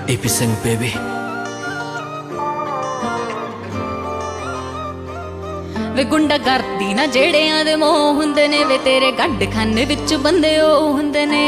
AP Singh baby। ਵੇ ਗੁੰਡਾ ਕਰਦੀ ਨਾ ਜਿਹੜਿਆਂ ਦੇ ਮੋਹ ਹੁੰਦੇ ਨੇ, ਵੇ ਤੇਰੇ ਗੱਡ ਖਾਨੇ ਵਿੱਚ ਬੰਦੇ ਉਹ ਹੁੰਦੇ ਨੇ।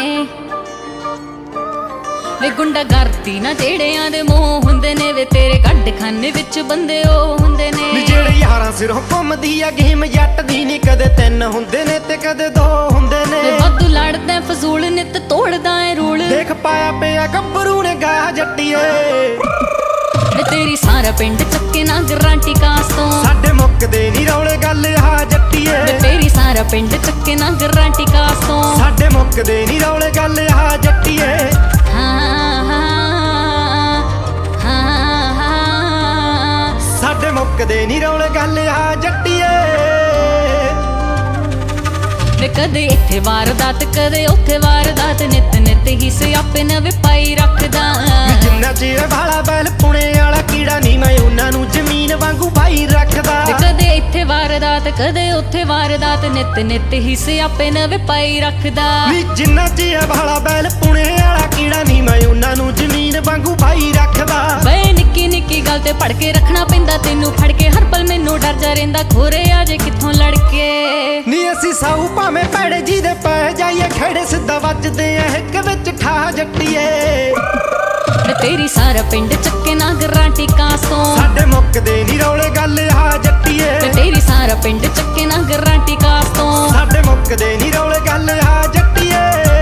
ਵੇ ਗੁੰਡਾ ਕਰਦੀ ਨਾ ਜਿਹੜਿਆਂ ਦੇ ਮੋਹ ਹੁੰਦੇ ਨੇ, ਵੇ ਤੇਰੇ ਗੱਡ ਖਾਨੇ ਵਿੱਚ ਬੰਦੇ ਉਹ ਹੁੰਦੇ ਨੇ। ਜਿਹੜੇ ਯਾਰਾਂ ਸਿਰੋਂ ਘੁੰਮਦੀ ਆ ਗੇਮ ਜੱਟ ਦੀ ਨੀ, ਕਦੇ ਤਿੰਨ ਹੁੰਦੇ ਨੇ ਤੇ ਕਦੇ ਦੋ ਹੁੰਦੇ ਨੇ। ਵੇ ਵਾਧੂ ਲੜਦਾ ਫਜ਼ੂਲ ਨਿੱਤ ਤੋੜਦਾ ਏ ਰੂਲ, ਦੇਖ ਪਾਇਆ ਪਿਆ ਗੱਭਰੂ ਨੇ ਗਾ ਜੱਟੀਏ। ਵੇ ਤੇਰੀ ਸਾਰਾ ਪਿੰਡ ਚੱਕੇ ਨਾ ਗਰਾਂਟੀ ਕਾਸ ਤੋਂ, ਸਾਡੇ ਮੁੱਕਦੇ ਨੀ ਰੌਲੇ ਗੱਲ ਆ ਜੱਟੀਏ। ਵੇ ਤੇਰੀ ਸਾਰਾ ਪਿੰਡ ਚੱਕੇ ਨਾ ਗਰਾਂਟੀ ਕਾਸ ਤੋਂ, ਸਾਡੇ ਮੁੱਕਦੇ ਨੀ ਰੌਲੇ ਗੱਲ ਆ ਜੱਟੀਏ। ਸਾਡੇ ਮੁੱਕਦੇ ਨੀ ਰੌਲੇ ਗੱਲ ਆ ਜੱਟੀਏ। ਵੇ ਕਦੇ ਇੱਥੇ ਵਾਰਦਾਤ ਕਦੇ ਉੱਥੇ ਵਾਰਦਾਤ, ਨਿੱਤ ਨਿੱਤ ਹੀ ਸਿਆਪੇ ਨਵੇਂ ਪਾਈ ਰੱਖਦਾ। ਜਿੰਨਾ ਚਿਰ ਵਾਲਾ ਬੈਲ ਪੁਣੇ ਵਾਲਾ ਕੀੜਾ ਨੀ, ਮੈਂ ਉਹਨਾਂ ਨੂੰ ਜ਼ਮੀਨ ਵਾਂਗੂ ਭਾਈ ਰੱਖਦਾ। ਕਦੇ ਇੱਥੇ ਵਾਰਦਾਤ ਕਦੇ ਉੱਥੇ ਵਾਰਦਾਤ, ਨਿੱਤ ਨਿੱਤ ਹੀ ਸਿਆਪੇ ਨਵੇਂ ਪਾਈ ਰੱਖਦਾ। ਨੀ ਜਿੰਨਾ ਚਿਰ ਵਾਲਾ ਬੈਲ ਪੁਣੇ ਵਾਲਾ ਕੀੜਾ ਨੀ, ਮੈਂ ਉਹਨਾਂ ਨੂੰ ਜ਼ਮੀਨ ਵਾਂਗੂ ਭਾਈ ਰੱਖਦਾ। ਵੇ ਨਿੱਕੀ ਨਿੱਕੀ ਗੱਲ ਤੇ ਭੜ ਕੇ ਰੱਖਣਾ ਪੈਂਦਾ ਤੈਨੂੰ ਫੜ ਕੇ, ਹਰ ਪਲ ਮੈਨੂੰ ਡਰ ਜਾ ਰਹਿੰਦਾ ਖੋਰੇ ਆ ਜੇ ਕਿੱਥੋਂ ਲੜ ਕੇ। ਨੀ ਅਸੀਂ ਸਾਊ ਭਾਵੇਂ ਭੈੜੇ ਜੀ ਦੇ ਪੈ ਜਾਈਏ, ਖੇੜੇ ਸਿੱਧਾ ਵੱਜਦੇ ਆ ਇੱਕ ਵਿੱਚ ਠਾ ਜੱਟੀਏ। ਵੇ ਤੇਰੀ ਸਾਰਾ ਪਿੰਡ ਚੱਕੇ ਨਾ ਗਰਾਂਟੀ ਕਾਸ ਤੋਂ, ਸਾਡੇ ਮੁੱਕਦੇ ਨੀ ਰੌਲੇ ਗੱਲ ਆ ਜੱਟੀਏ। ਵੇ ਤੇਰੀ ਸਾਰਾ ਪਿੰਡ ਚੱਕੇ ਨਾ ਗਰਾਂਟੀ ਕਾਸ ਤੋਂ, ਸਾਡੇ ਮੁੱਕਦੇ ਨੀ ਰੌਲੇ ਗੱਲ ਆ ਜੱਟੀਏ।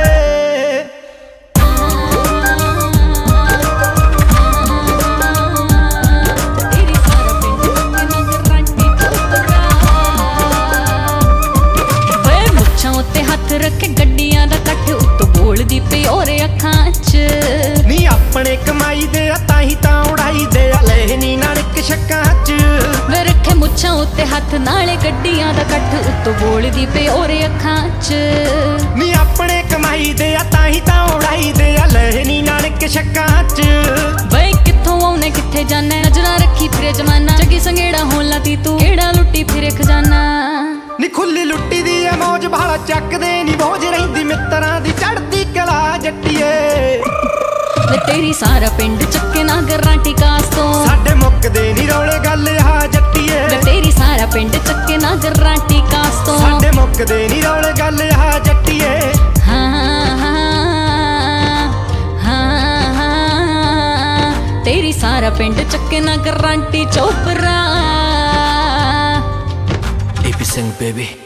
ਰੱਖੇ ਗੱਡੀਆਂ ਦਾ ਕੱਠ ਉੱਤੋਂ ਬੋਲਦੀ ਪਈ ਉਹਦੇ ਅੱਖਾਂ 'ਚ, ਨੀ ਆਪਣੇ ਕਮਾਈ ਦੇ ਆ ਤਾਂ ਹੀ ਤਾਂ ਉਡਾਈ ਦੇ ਆ, ਲੈ ਨੀ ਨਾਨਕ ਸ਼ੱਕਾਂ 'ਚ। ਵੇ ਰੱਖੇ ਮੁੱਛਾਂ ਉੱਤੇ ਹੱਥ ਨਾਲੇ ਗੱਡੀਆਂ ਦਾ ਕੱਠ ਉੱਤੋਂ ਬੋਲਦੀ ਪਈ ਉਹਦੇ ਅੱਖਾਂ 'ਚ। ਨੀ ਆਪਣੇ ਕਮਾਈ ਦੇ ਆ ਤਾਂ ਹੀ ਤਾਂ ਉਡਾਈ ਦੇ ਆ, ਲੈ ਨੀ ਨਾਨਕ ਸ਼ੱਕਾਂ 'ਚ। ਬਈ ਕਿੱਥੋਂ ਆਉਣੇ ਕਿੱਥੇ ਜਾਣਾ, ਨਜ਼ਰਾਂ ਰੱਖੀ ਫਿਰੇ ਜਮਾਨਾ, ਜੱਗੀ ਸੰਗੇੜਾ ਹੋਣ ਲਾਤੀ ਤੂੰ ਕਿਹੜਾ ਲੁੱਟੀ ਫਿਰੇ ਖਜ਼ਾਨਾ। ਨੀ ਖੁੱਲੀ ਲੁੱਟੀ ਦੀ ਐ ਮੌਜ ਭਾਲਾ ਚੱਕਦੇ ਨੀ ਬੋਝ, ਰਹਿੰਦੀ ਮਿੱਤਰਾਂ ਦੀ ਚੜ੍ਹਦੀ ਕਲਾ ਜੱਟੀਏ। ਵੇ ਤੇਰੀ ਸਾਰਾ ਪਿੰਡ ਚੱਕੇ ਨਾ ਗਰਾਂਟੀ ਕਾਸ ਤੋਂ, ਸਾਡੇ ਮੁੱਕਦੇ ਨੀ ਰੌਲੇ ਗੱਲ ਆ ਜੱਟੀਏ। ਵੇ ਤੇਰੀ ਸਾਰਾ ਪਿੰਡ ਚੱਕੇ ਨਾ ਗਰਾਂਟੀ ਕਾਸ ਤੋਂ, ਸਾਡੇ ਮੁੱਕਦੇ ਨੀ ਰੌਲੇ ਗੱਲ ਆ ਜੱਟੀਏ। ਤੇਰੀ ਸਾਰਾ ਪਿੰਡ ਚੱਕੇ ਨਾ ਗਰਾਂਟੀ ਚੋਪਰਾ। AP Singh baby।